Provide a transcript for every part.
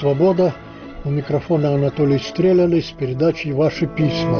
«Свобода». У микрофона Анатолий Стреляный с передачей «Ваши письма».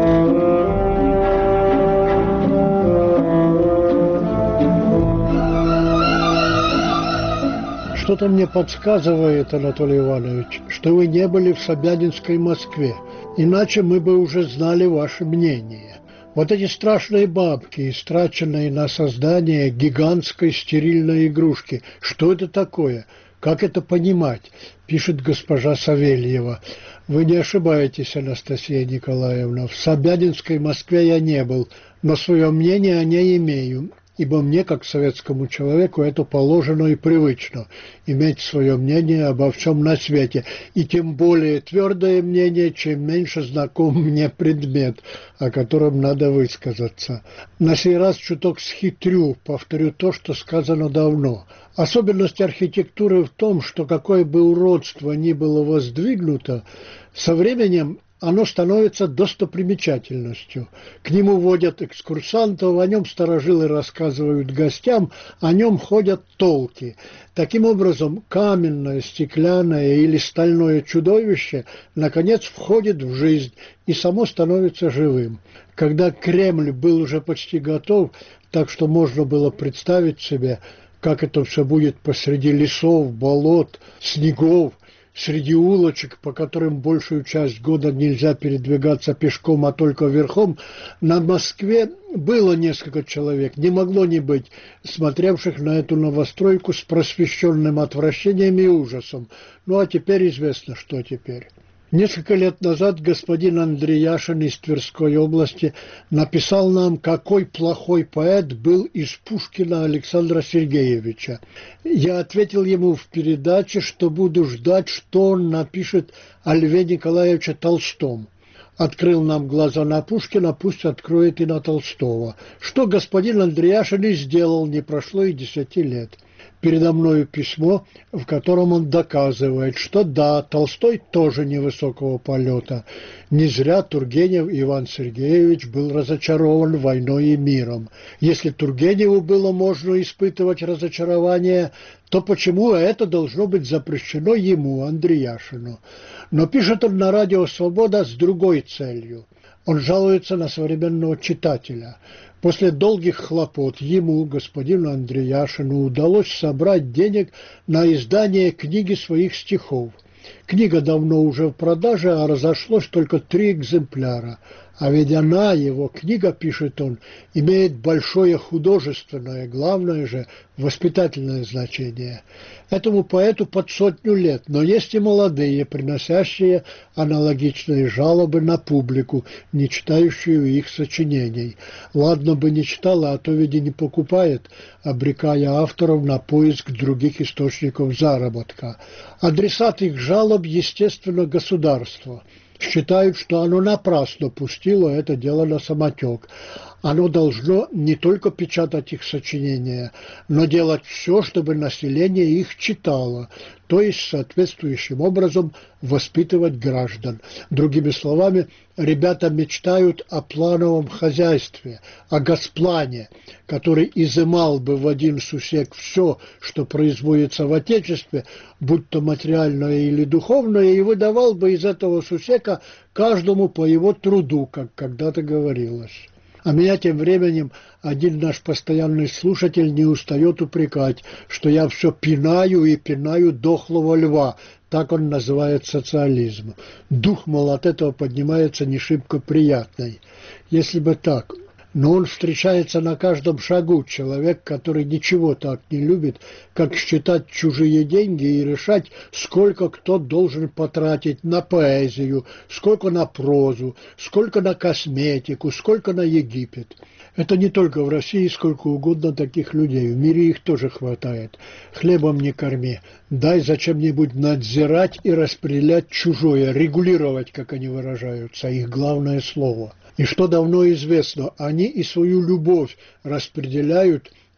Что-то мне подсказывает, Анатолий Иванович, что вы не были в Собянинской Москве, иначе мы бы уже знали ваше мнение. Вот эти страшные бабки, истраченные на создание гигантской стерильной игрушки, что это такое? Как это понимать? Пишет госпожа Савельева. Вы не ошибаетесь, Анастасия Николаевна. В Собянинской Москве я не был, но свое мнение о ней имею. Ибо мне, как советскому человеку, это положено и привычно – иметь свое мнение обо всем на свете, и тем более твердое мнение, чем меньше знаком мне предмет, о котором надо высказаться. На сей раз чуток схитрю, повторю то, что сказано давно. Особенность архитектуры в том, что какое бы уродство ни было воздвигнуто, со временем оно становится достопримечательностью. К нему водят экскурсантов, о нем старожилы рассказывают гостям, о нем ходят толки. Таким образом, каменное, стеклянное или стальное чудовище наконец входит в жизнь и само становится живым. Когда Кремль был уже почти готов, так что можно было представить себе, как это все будет посреди лесов, болот, снегов, среди улочек, по которым большую часть года нельзя передвигаться пешком, а только верхом, на Москве было несколько человек, не могло не быть, смотревших на эту новостройку с просвещенным отвращением и ужасом. Ну а теперь известно, что теперь. Несколько лет назад господин Андреяшин из Тверской области написал нам, какой плохой поэт был из Пушкина Александра Сергеевича. Я ответил ему в передаче, что буду ждать, что он напишет о Льве Николаевиче Толстом. Открыл нам глаза на Пушкина, пусть откроет и на Толстого. Что господин Андреяшин и сделал, не прошло и 10 лет. Передо мною письмо, в котором он доказывает, что да, Толстой тоже невысокого полета. Не зря Тургенев Иван Сергеевич был разочарован войной и миром. Если Тургеневу было можно испытывать разочарование, то почему это должно быть запрещено ему, Андреяшину? Но пишет он на радио «Свобода» с другой целью. Он жалуется на современного читателя. После долгих хлопот ему, господину Андреяшину, удалось собрать денег на издание книги своих стихов. Книга давно уже в продаже, а разошлось только 3 экземпляра. А ведь она, его книга, пишет он, имеет большое художественное, главное же, воспитательное значение. Этому поэту под 100 лет, но есть и молодые, приносящие аналогичные жалобы на публику, не читающую их сочинений. Ладно бы не читала, а то ведь и не покупает, обрекая авторов на поиск других источников заработка. Адресат их жалоб, естественно, государство. Считают, что оно напрасно пустило это дело на самотек. Оно должно не только печатать их сочинения, но делать все, чтобы население их читало, то есть соответствующим образом воспитывать граждан. Другими словами, ребята мечтают о плановом хозяйстве, о госплане, который изымал бы в один сусек все, что производится в Отечестве, будь то материальное или духовное, и выдавал бы из этого сусека каждому по его труду, как когда-то говорилось. А меня тем временем один наш постоянный слушатель не устает упрекать, что я все пинаю и пинаю дохлого льва, так он называет социализм. Дух, мол, от этого поднимается не шибко приятный. Если бы так. Но он встречается на каждом шагу, человек, который ничего так не любит, как считать чужие деньги и решать, сколько кто должен потратить на поэзию, сколько на прозу, сколько на косметику, сколько на Египет. Это не только в России, сколько угодно таких людей. В мире их тоже хватает. Хлебом не корми. Дай зачем-нибудь надзирать и распределять чужое, регулировать, как они выражаются, их главное слово. И что давно известно, они и свою любовь распределяют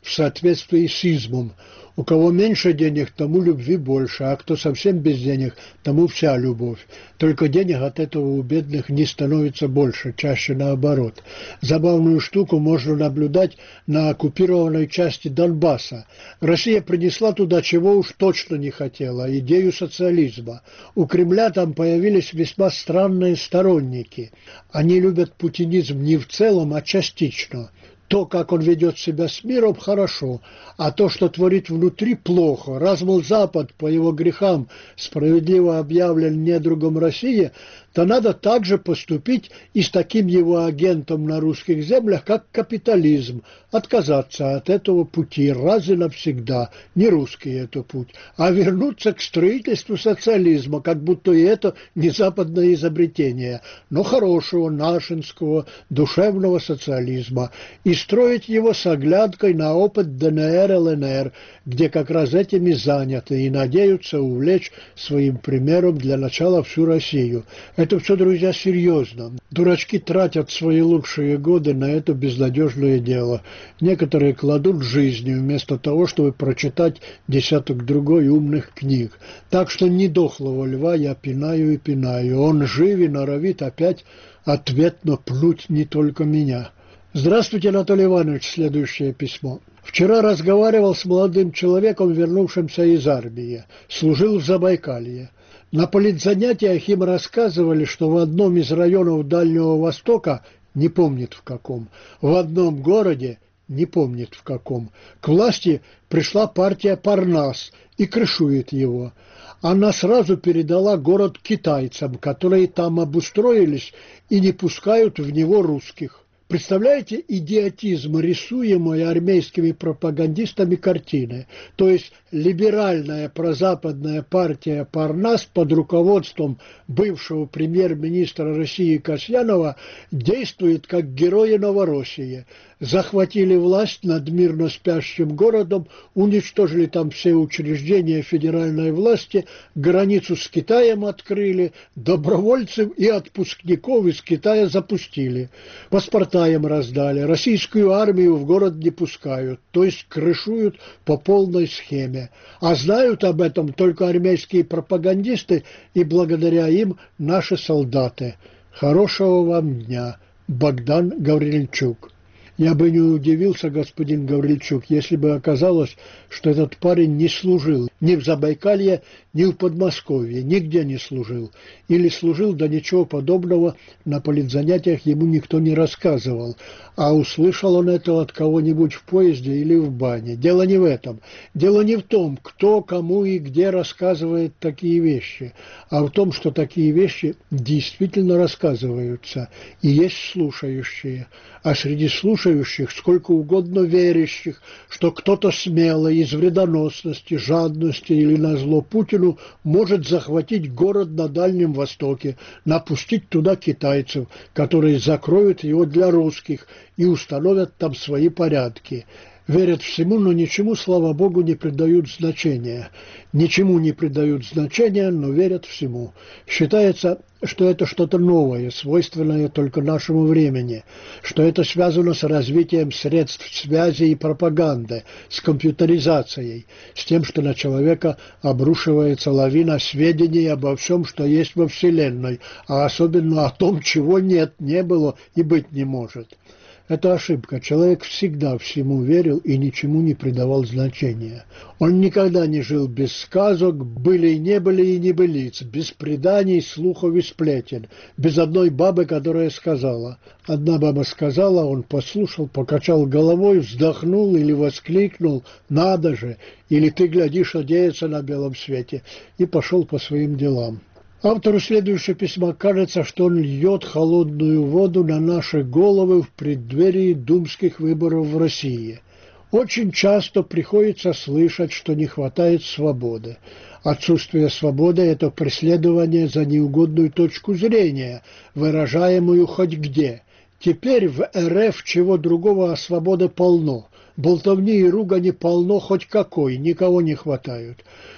в соответствии с измом. У кого меньше денег, тому любви больше, а кто совсем без денег, тому вся любовь. Только денег от этого у бедных не становится больше, чаще наоборот. Забавную штуку можно наблюдать на оккупированной части Донбасса. Россия принесла туда, чего уж точно не хотела, идею социализма. У Кремля там появились весьма странные сторонники. Они любят путинизм не в целом, а частично. То, как он ведет себя с миром, хорошо, а то, что творит внутри, плохо. Раз, мол, Запад по его грехам справедливо объявлен недругом России, то надо также поступить и с таким его агентом на русских землях, как капитализм, отказаться от этого пути раз и навсегда, не русский это путь, а вернуться к строительству социализма, как будто и это не западное изобретение, но хорошего, нашинского, душевного социализма, и строить его с оглядкой на опыт ДНР, ЛНР, где как раз этими заняты и надеются увлечь своим примером для начала всю Россию. Это все, друзья, серьезно. Дурачки тратят свои лучшие годы на это безнадежное дело. Некоторые кладут жизни вместо того, чтобы прочитать десяток другой умных книг. Так что не дохлого льва я пинаю и пинаю. Он жив и норовит опять ответно пнуть не только меня. Здравствуйте, Анатолий Иванович, следующее письмо. Вчера разговаривал с молодым человеком, вернувшимся из армии. Служил в Забайкалье. На политзанятиях им рассказывали, что в одном из районов Дальнего Востока, не помнит в каком, в одном городе, не помнит в каком, к власти пришла партия Парнас и крышует его. Она сразу передала город китайцам, которые там обустроились и не пускают в него русских. Представляете идиотизм, рисуемой армейскими пропагандистами картины? То есть либеральная прозападная партия Парнас под руководством бывшего премьер-министра России Касьянова действует как герои Новороссии. Захватили власть над мирно спящим городом, уничтожили там все учреждения федеральной власти, границу с Китаем открыли, добровольцев и отпускников из Китая запустили. Паспорта им раздали, российскую армию в город не пускают, то есть крышуют по полной схеме. А знают об этом только армейские пропагандисты и благодаря им наши солдаты. Хорошего вам дня. Богдан Гаврильчук. Я бы не удивился, господин Гаврильчук, если бы оказалось, что этот парень не служил ни в Забайкалье, ни в Подмосковье, нигде не служил. Или служил, да ничего подобного на политзанятиях ему никто не рассказывал. А услышал он это от кого-нибудь в поезде или в бане. Дело не в этом. Дело не в том, кто, кому и где рассказывает такие вещи, а в том, что такие вещи действительно рассказываются. И есть слушающие. А среди слушающих сколько угодно верящих, что кто-то смелый из вредоносности, жадности или назло Путину может захватить город на Дальнем Востоке, напустить туда китайцев, которые закроют его для русских и установят там свои порядки. Верят всему, но ничему, слава Богу, не придают значения. Ничему не придают значения, но верят всему. Считается, что это что-то новое, свойственное только нашему времени, что это связано с развитием средств связи и пропаганды, с компьютеризацией, с тем, что на человека обрушивается лавина сведений обо всем, что есть во Вселенной, а особенно о том, чего нет, не было и быть не может. Это ошибка. Человек всегда всему верил и ничему не придавал значения. Он никогда не жил без сказок, были и не небылиц, без преданий, слухов и сплетен, без одной бабы, которая сказала. Одна баба сказала, он послушал, покачал головой, вздохнул или воскликнул «надо же!» или «ты, глядишь, одеется на белом свете» и пошел по своим делам. Автору следующего письма кажется, что он льет холодную воду на наши головы в преддверии думских выборов в России. Очень часто приходится слышать, что не хватает свободы. Отсутствие свободы – это преследование за неугодную точку зрения, выражаемую хоть где. Теперь в РФ чего другого, а свободы полно. Болтовни и ругани полно хоть какой, никого не хватают.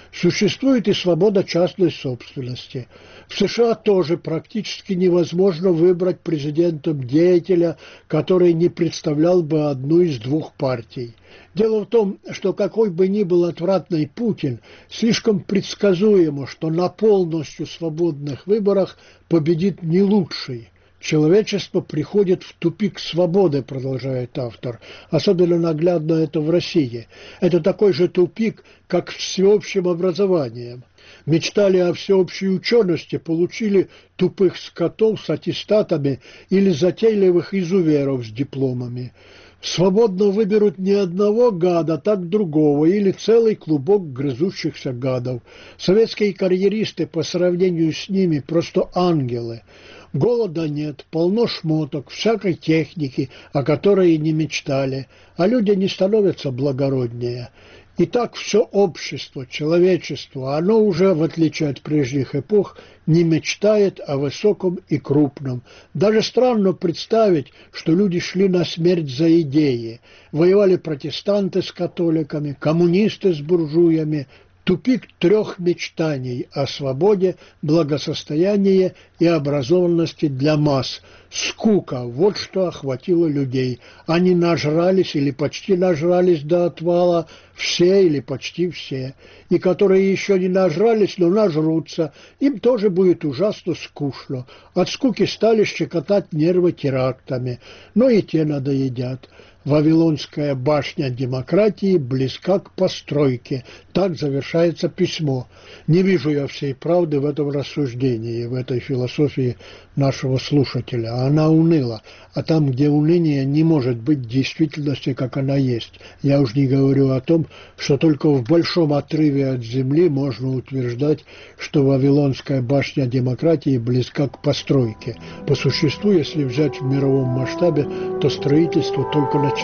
Существует и свобода частной собственности. В США тоже практически невозможно выбрать президентом деятеля, который не представлял бы одну из двух партий. Дело в том, что какой бы ни был отвратный Путин, слишком предсказуемо, что на полностью свободных выборах победит не лучший. Человечество приходит в тупик свободы, продолжает автор. Особенно наглядно это в России. Это такой же тупик, как с всеобщим образованием. Мечтали о всеобщей учености, получили тупых скотов с аттестатами или затейливых изуверов с дипломами. Свободно выберут не одного гада, так другого, или целый клубок грызущихся гадов. Советские карьеристы по сравнению с ними просто ангелы. Голода нет, полно шмоток, всякой техники, о которой и не мечтали, а люди не становятся благороднее. И так все общество, человечество, оно уже, в отличие от прежних эпох, не мечтает о высоком и крупном. Даже странно представить, что люди шли на смерть за идеи. Воевали протестанты с католиками, коммунисты с буржуями. Тупик трех мечтаний о свободе, благосостоянии и образованности для масс. Скука – вот что охватило людей. Они нажрались или почти нажрались до отвала, все или почти все. И которые еще не нажрались, но нажрутся, им тоже будет ужасно скучно. От скуки стали щекотать нервы терактами, но и те надоедят. Вавилонская башня демократии близка к постройке. Так завершается письмо. Не вижу я всей правды в этом рассуждении, в этой философии нашего слушателя. Она уныла. А там, где уныние, не может быть действительности, как она есть. Я уж не говорю о том, что только в большом отрыве от земли можно утверждать, что Вавилонская башня демократии близка к постройке. По существу, если взять в мировом масштабе, то строительство только начинается.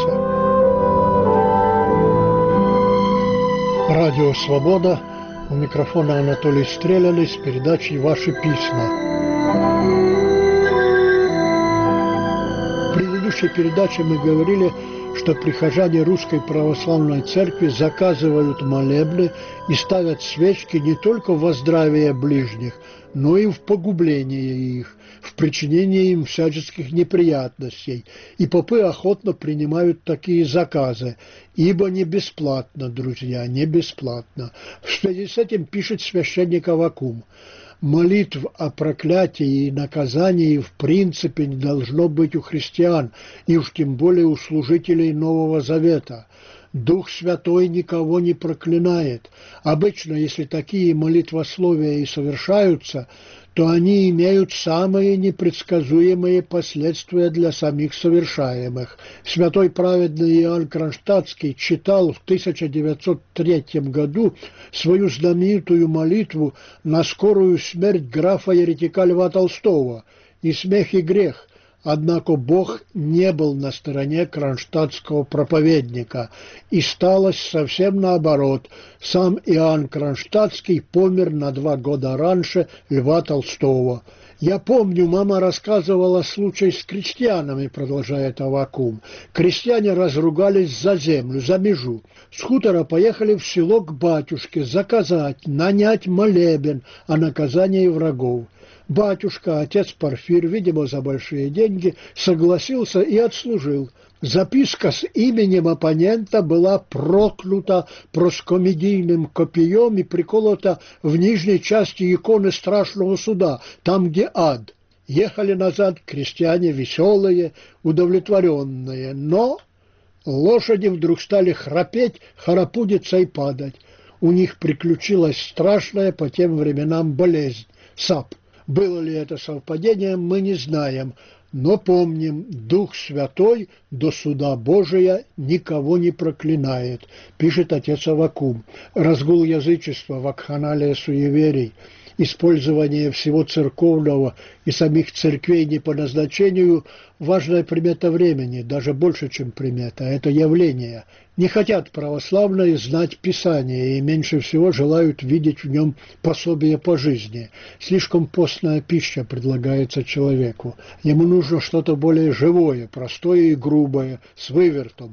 Радио «Свобода». У микрофона Анатолий Стреляный с передачей «Ваши письма». В предыдущей передаче мы говорили, что прихожане Русской Православной Церкви заказывают молебны и ставят свечки не только во здравие ближних, но и в погубление их, в причинение им всяческих неприятностей. И попы охотно принимают такие заказы, ибо не бесплатно, друзья, не бесплатно. В связи с этим пишет священник Аввакум: молитв о проклятии и наказании в принципе не должно быть у христиан, и уж тем более у служителей Нового Завета. Дух Святой никого не проклинает. Обычно, если такие молитвословия и совершаются, то они имеют самые непредсказуемые последствия для самих совершаемых. Святой праведный Иоанн Кронштадтский читал в 1903 году свою знаменитую молитву на скорую смерть графа-еретика Льва Толстого. И смех, и грех. Однако Бог не был на стороне кронштадтского проповедника, и сталось совсем наоборот. Сам Иоанн Кронштадтский помер на 2 года раньше Льва Толстого. «Я помню, мама рассказывала случай с крестьянами», продолжает Аввакум. «Крестьяне разругались за землю, за межу. С хутора поехали в село к батюшке заказать, нанять молебен о наказании врагов. Батюшка, отец Порфир, видимо, за большие деньги, согласился и отслужил. Записка с именем оппонента была проклята проскомедийным копьем и приколота в нижней части иконы страшного суда, там, где ад. Ехали назад крестьяне веселые, удовлетворенные, но лошади вдруг стали храпеть, харапудиться и падать. У них приключилась страшная по тем временам болезнь – САП. Было ли это совпадением, мы не знаем, но помним, Дух Святой до суда Божия никого не проклинает, пишет отец Аввакум. Разгул язычества, вакханалия суеверий, использование всего церковного и самих церквей не по назначению – важная примета времени, даже больше, чем примета, это явление. Не хотят православные знать Писание и меньше всего желают видеть в нем пособие по жизни. Слишком постная пища предлагается человеку. Ему нужно что-то более живое, простое и грубое, с вывертом.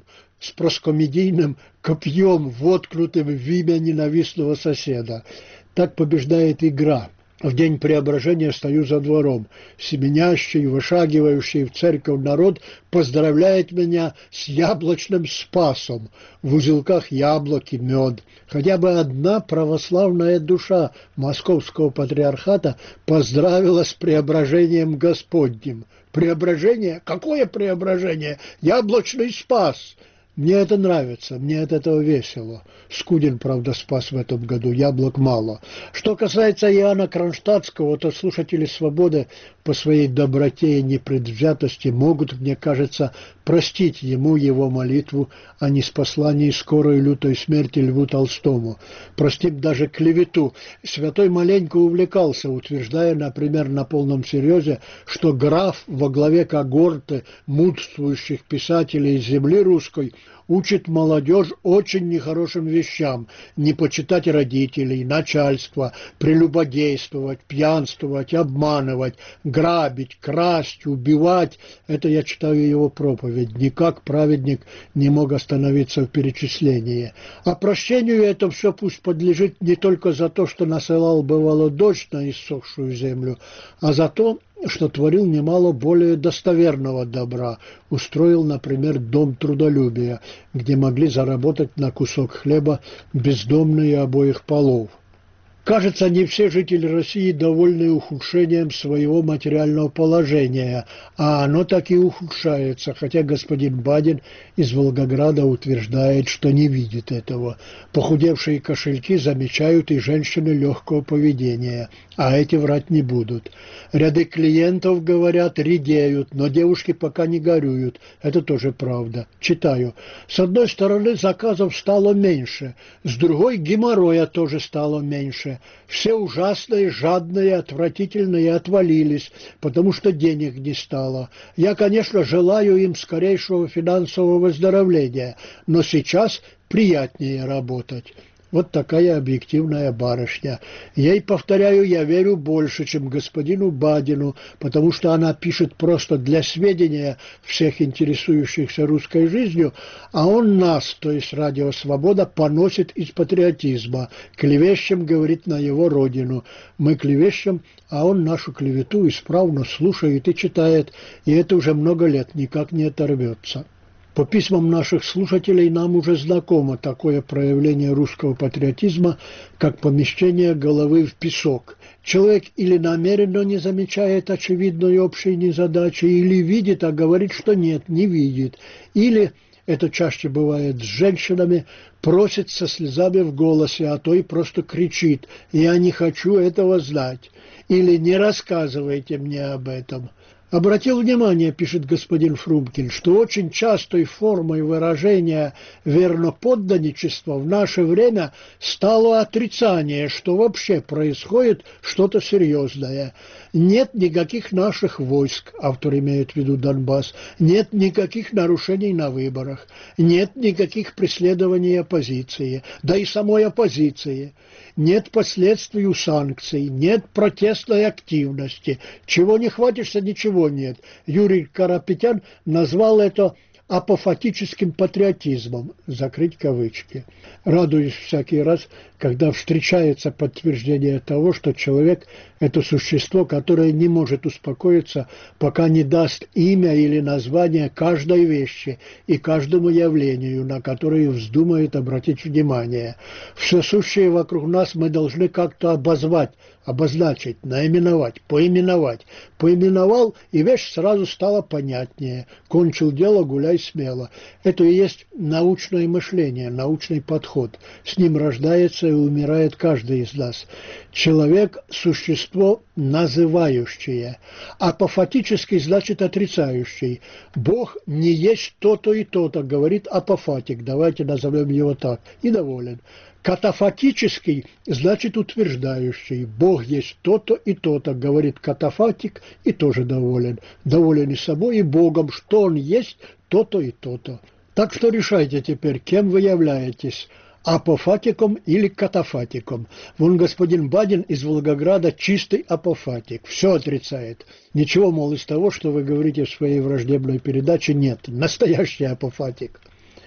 с проскомедийным копьем, воткнутым в имя ненавистного соседа. Так побеждает игра. В день преображения стою за двором. Семенящий, вышагивающий в церковь народ поздравляет меня с яблочным спасом. В узелках яблоки, мед. Хотя бы одна православная душа Московского патриархата поздравила с преображением Господним. Преображение? Какое преображение? Яблочный спас! Мне это нравится, мне от этого весело. Скудин, правда, спас в этом году, яблок мало. Что касается Иоанна Кронштадтского, то слушатели «Свободы» по своей доброте и непредвзятости могут, мне кажется, простить ему его молитву о неспослании скорой лютой смерти Льву Толстому. Простим даже клевету. Святой маленько увлекался, утверждая, например, на полном серьезе, что граф во главе когорты мудрствующих писателей земли русской учит молодежь очень нехорошим вещам: не почитать родителей, начальство, прелюбодействовать, пьянствовать, обманывать, грабить, красть, убивать. Это я читаю его проповедь. Никак праведник не мог остановиться в перечислении. А прощению это все пусть подлежит не только за то, что насылал бывало дождь на иссохшую землю, а за то, что творил немало более достоверного добра. Устроил, например, дом трудолюбия, где могли заработать на кусок хлеба бездомные обоих полов. Кажется, не все жители России довольны ухудшением своего материального положения, а оно так и ухудшается, хотя господин Бадин из Волгограда утверждает, что не видит этого. Похудевшие кошельки замечают и женщины легкого поведения, а эти врать не будут. Ряды клиентов, говорят, редеют, но девушки пока не горюют. Это тоже правда. Читаю. С одной стороны, заказов стало меньше, с другой, геморроя тоже стало меньше. Все ужасные, жадные, отвратительные отвалились, потому что денег не стало. Я, конечно, желаю им скорейшего финансового выздоровления, но сейчас приятнее работать. Вот такая объективная барышня. Ей, повторяю, я верю больше, чем господину Бадину, потому что она пишет просто для сведения всех интересующихся русской жизнью, а он нас, то есть Радио Свобода, поносит из патриотизма. Клевещем, говорит, на его родину. Мы клевещем, а он нашу клевету исправно слушает и читает, и это уже много лет никак не оторвется. По письмам наших слушателей нам уже знакомо такое проявление русского патриотизма, как помещение головы в песок. Человек или намеренно не замечает очевидной общей незадачи, или видит, а говорит, что нет, не видит, или, это чаще бывает с женщинами, просит со слезами в голосе, а то и просто кричит: «Я не хочу этого знать», или «Не рассказывайте мне об этом». Обратил внимание, пишет господин Фрумкин, что очень частой формой выражения верноподданничества в наше время стало отрицание, что вообще происходит что-то серьезное. Нет никаких наших войск, автор имеет в виду Донбасс, нет никаких нарушений на выборах, нет никаких преследований оппозиции, да и самой оппозиции. Нет последствий у санкций, нет протестной активности. Чего не хватишься, ничего нет. Юрий Карапетян назвал это апофатическим патриотизмом, закрыть кавычки. Радуюсь всякий раз, когда встречается подтверждение того, что человек – это существо, которое не может успокоиться, пока не даст имя или название каждой вещи и каждому явлению, на которое вздумает обратить внимание. Все сущее вокруг нас мы должны как-то обозвать, обозначить, наименовать, поименовать. Поименовал, и вещь сразу стала понятнее. Кончил дело, гуляй смело. Это и есть научное мышление, научный подход. С ним рождается и умирает каждый из нас. Человек – существо называющее. Апофатический значит отрицающий. Бог не есть то-то и то-то, говорит апофатик. Давайте назовем его так. И доволен. Катафатический значит утверждающий. Бог есть то-то и то-то, говорит катафатик, и тоже доволен. Доволен и собой, и Богом, что он есть то-то и то-то. Так что решайте теперь, кем вы являетесь, апофатиком или катафатиком. Вон господин Бадин из Волгограда чистый апофатик, все отрицает. Ничего, мол, из того, что вы говорите в своей враждебной передаче, нет. Настоящий апофатик.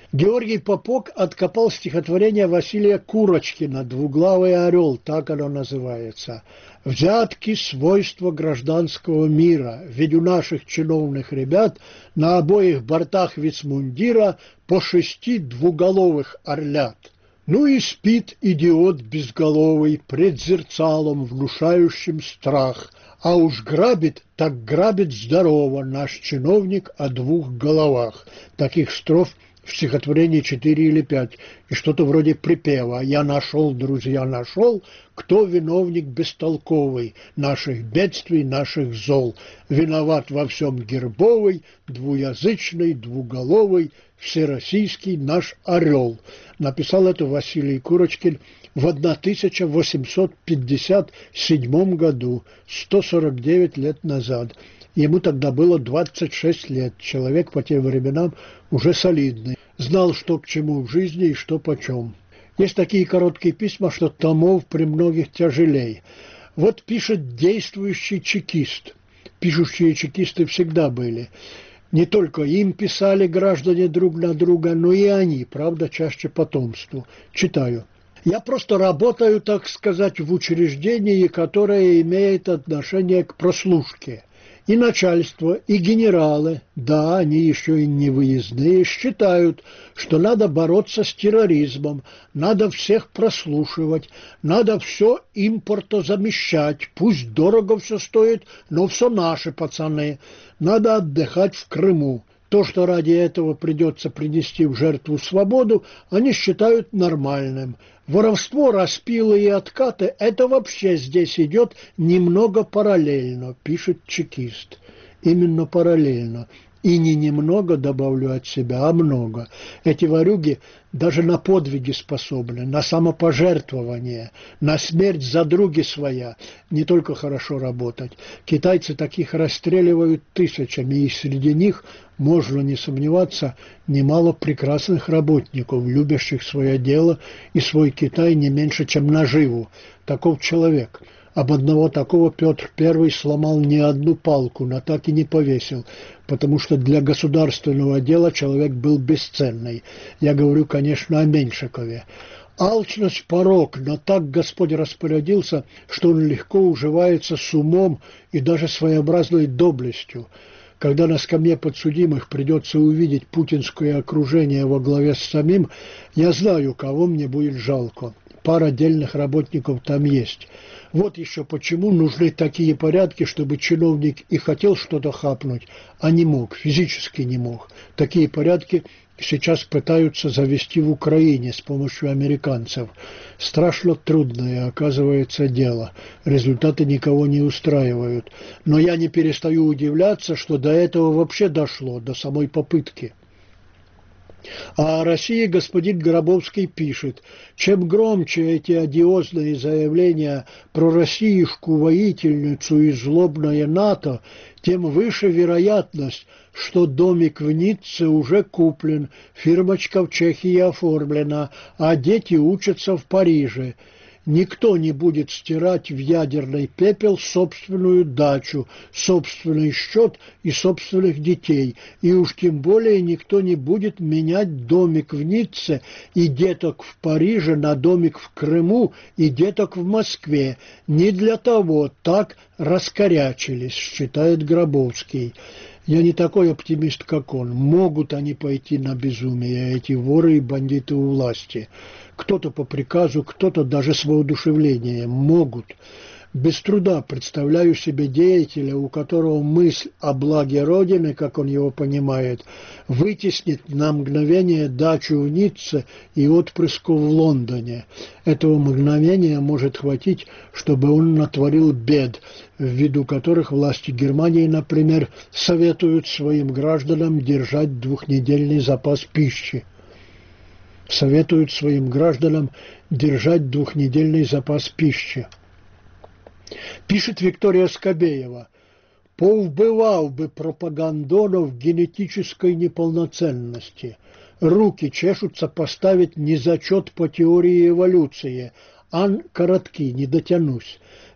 Георгий Попок откопал стихотворение Василия Курочкина «Двуглавый орел», так оно называется. «Взятки – свойства гражданского мира, ведь у наших чиновных ребят на обоих бортах вицмундира по 6 двуголовых орлят». Ну и спит идиот безголовый пред зерцалом, внушающим страх, а уж грабит, так грабит здорово наш чиновник о 2 головах. Таких строф в стихотворении 4 или 5, и что-то вроде припева «Я нашел, друзья, нашел, кто виновник бестолковый наших бедствий, наших зол, виноват во всем гербовый, двуязычный, двуголовый, всероссийский наш орел». Написал это Василий Курочкин в 1857 году, 149 лет назад. Ему тогда было 26 лет, человек по тем временам уже солидный, знал, что к чему в жизни и что почем. Есть такие короткие письма, что томов при многих тяжелей. Вот пишет действующий чекист. Пишущие чекисты всегда были. Не только им писали граждане друг на друга, но и они, правда, чаще потомству. Читаю. «Я просто работаю, так сказать, в учреждении, которое имеет отношение к прослушке. И начальство, и генералы, да, они еще и не выездные, считают, что надо бороться с терроризмом, надо всех прослушивать, надо все импортозамещать, пусть дорого все стоит, но все наши пацаны, надо отдыхать в Крыму. То, что ради этого придется принести в жертву свободу, они считают нормальным. Воровство, распилы и откаты – это вообще здесь идет немного параллельно», пишет чекист. Именно параллельно. И не немного, добавлю от себя, а много. Эти ворюги даже на подвиги способны, на самопожертвование, на смерть за други своя. Не только хорошо работать. Китайцы таких расстреливают тысячами, и среди них, можно не сомневаться, немало прекрасных работников, любящих свое дело и свой Китай не меньше, чем наживу. Таков человек. Об одного такого Петр I сломал не одну палку, но так и не повесил, потому что для государственного дела человек был бесценный. Я говорю, конечно, о Меньшикове. Алчность – порок, но так Господь распорядился, что он легко уживается с умом и даже своеобразной доблестью. Когда на скамье подсудимых придется увидеть путинское окружение во главе с самим, я знаю, кого мне будет жалко. Пара отдельных работников там есть. Вот еще почему нужны такие порядки, чтобы чиновник и хотел что-то хапнуть, а не мог, физически не мог. Такие порядки сейчас пытаются завести в Украине с помощью американцев. Страшно трудное, оказывается, дело. Результаты никого не устраивают. Но я не перестаю удивляться, что до этого вообще дошло, до самой попытки. А о России господин Гробовский пишет: чем громче эти одиозные заявления про Россиюшку-воительницу и злобное НАТО, тем выше вероятность, что домик в Ницце уже куплен, фирмочка в Чехии оформлена, а дети учатся в Париже. Никто не будет стирать в ядерный пепел собственную дачу, собственный счет и собственных детей. И уж тем более никто не будет менять домик в Ницце и деток в Париже на домик в Крыму и деток в Москве. Не для того так раскорячились, считает Гробовский. Я не такой оптимист, как он. Могут они пойти на безумие, эти воры и бандиты у власти. Кто-то по приказу, кто-то даже с воодушевлением. Могут. Без труда представляю себе деятеля, у которого мысль о благе Родины, как он его понимает, вытеснит на мгновение дачу в Ницце и отпрыску в Лондоне. Этого мгновения может хватить, чтобы он натворил бед, ввиду которых власти Германии, например, советуют своим гражданам держать двухнедельный запас пищи. Советуют своим гражданам держать двухнедельный запас пищи. Пишет Виктория Скобеева: «Повбивав бы пропагандонов генетической неполноценности. Руки чешутся поставить не зачет по теории эволюции, ан коротки, не дотянусь.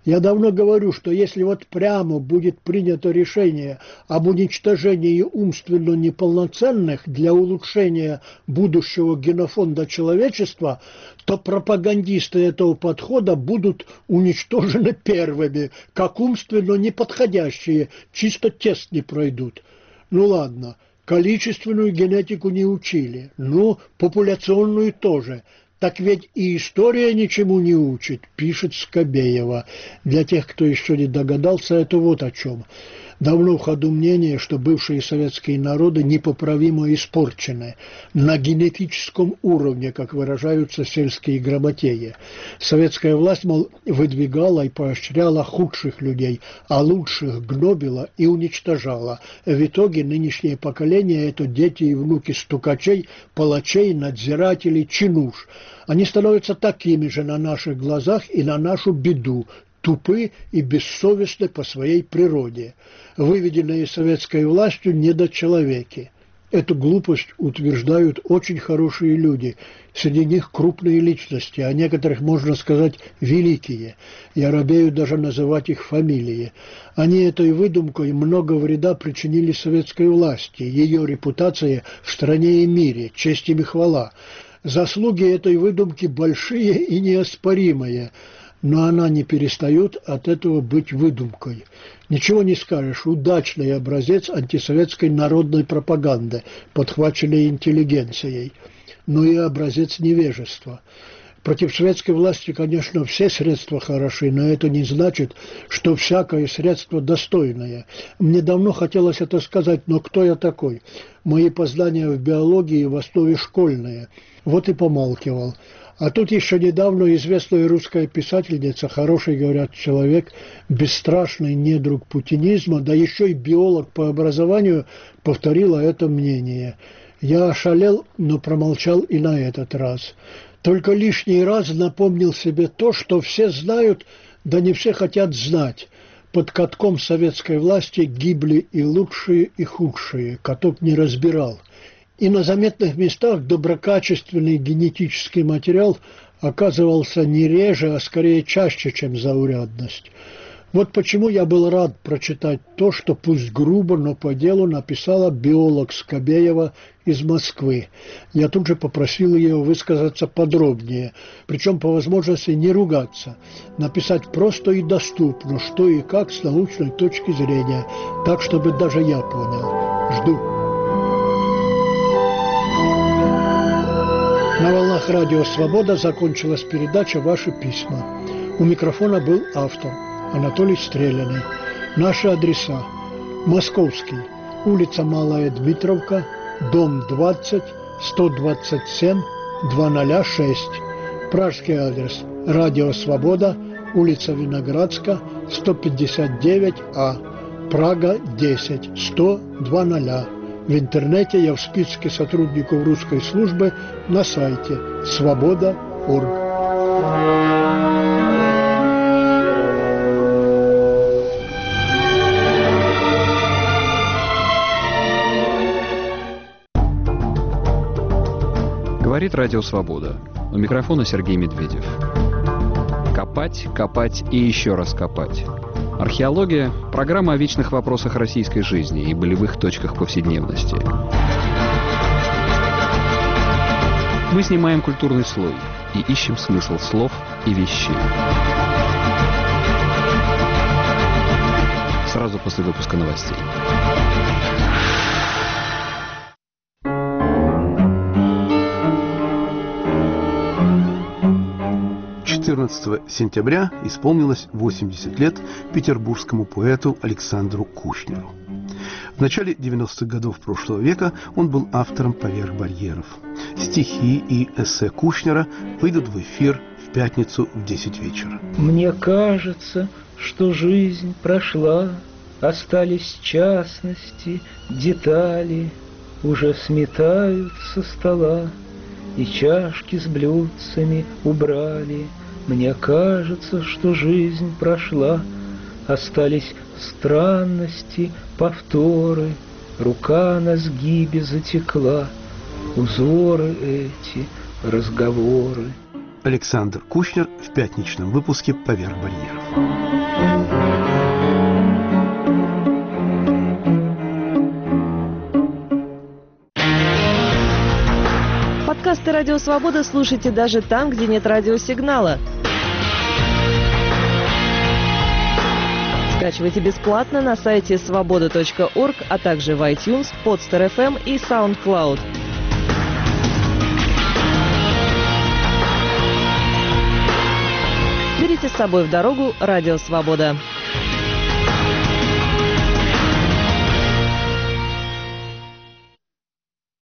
Я давно говорю, что если вот прямо будет принято решение об уничтожении умственно неполноценных для улучшения будущего генофонда человечества, то пропагандисты этого подхода будут уничтожены первыми, как умственно неподходящие, чисто тест не пройдут. Ну ладно, количественную генетику не учили, ну, популяционную тоже. Так ведь и история ничему не учит, пишет Скобеева. Для тех, кто еще не догадался, это вот о чем. Давно в ходу мнение, что бывшие советские народы непоправимо испорчены на генетическом уровне, как выражаются сельские грамотеи. Советская власть, мол, выдвигала и поощряла худших людей, а лучших гнобила и уничтожала. В итоге нынешнее поколение – это дети и внуки стукачей, палачей, надзирателей, чинуш. Они становятся такими же на наших глазах и на нашу беду, тупы и бессовестны по своей природе, выведенные советской властью недочеловеки. Эту глупость утверждают очень хорошие люди, среди них крупные личности, а некоторых, можно сказать, великие. Я робею даже называть их фамилии. Они этой выдумкой много вреда причинили советской власти, ее репутации в стране и мире, честь им и хвала. Заслуги этой выдумки большие и неоспоримые, но она не перестает от этого быть выдумкой. Ничего не скажешь, удачный образец антисоветской народной пропаганды, подхваченной интеллигенцией, но и образец невежества. Против советской власти, конечно, все средства хороши, но это не значит, что всякое средство достойное. Мне давно хотелось это сказать, но кто я такой? Мои познания в биологии в основе школьные. Вот и помалкивал. А тут еще недавно известная русская писательница, хороший, говорят, человек, бесстрашный недруг путинизма, да еще и биолог по образованию, повторила это мнение. Я ошалел, но промолчал и на этот раз. Только лишний раз напомнил себе то, что все знают, да не все хотят знать. Под катком советской власти гибли и лучшие, и худшие, каток не разбирал. И на заметных местах доброкачественный генетический материал оказывался не реже, а скорее чаще, чем заурядность. Вот почему я был рад прочитать то, что пусть грубо, но по делу написала биолог Скобеева из Москвы. Я тут же попросил ее высказаться подробнее, причем по возможности не ругаться, написать просто и доступно, что и как с научной точки зрения, так, чтобы даже я понял. Жду. На волнах радио «Свобода» закончилась передача «Ваши письма». У микрофона был автор Анатолий Стреляный. Наши адреса: Московский, улица Малая Дмитровка, дом 20, 127, 206. Пражский адрес: радио «Свобода», улица Виноградска, 159А, Прага, 10, 100-00. В интернете я в списке сотрудников русской службы на сайте свобода.орг. Говорит радио «Свобода». У микрофона Сергей Медведев. Копать, копать и еще раз копать. Археология – программа о вечных вопросах российской жизни и болевых точках повседневности. Мы снимаем культурный слой и ищем смысл слов и вещей. Сразу после выпуска новостей. 14 сентября исполнилось 80 лет петербургскому поэту Александру Кушнеру. В начале 90-х годов прошлого века он был автором «Поверх барьеров». Стихи и эссе Кушнера выйдут в эфир в пятницу в 10 вечера. Мне кажется, что жизнь прошла, остались частности, детали, уже сметают со стола, и чашки с блюдцами убрали. Мне кажется, что жизнь прошла, остались странности, повторы, рука на сгибе затекла, узоры эти, разговоры. Александр Кушнер в пятничном выпуске «Поверх барьеров». Подкасты «Радио Свобода» слушайте даже там, где нет радиосигнала. Скачивайте бесплатно на сайте svoboda.org, а также в iTunes, Podster.fm и SoundCloud. Берите с собой в дорогу «Радио Свобода».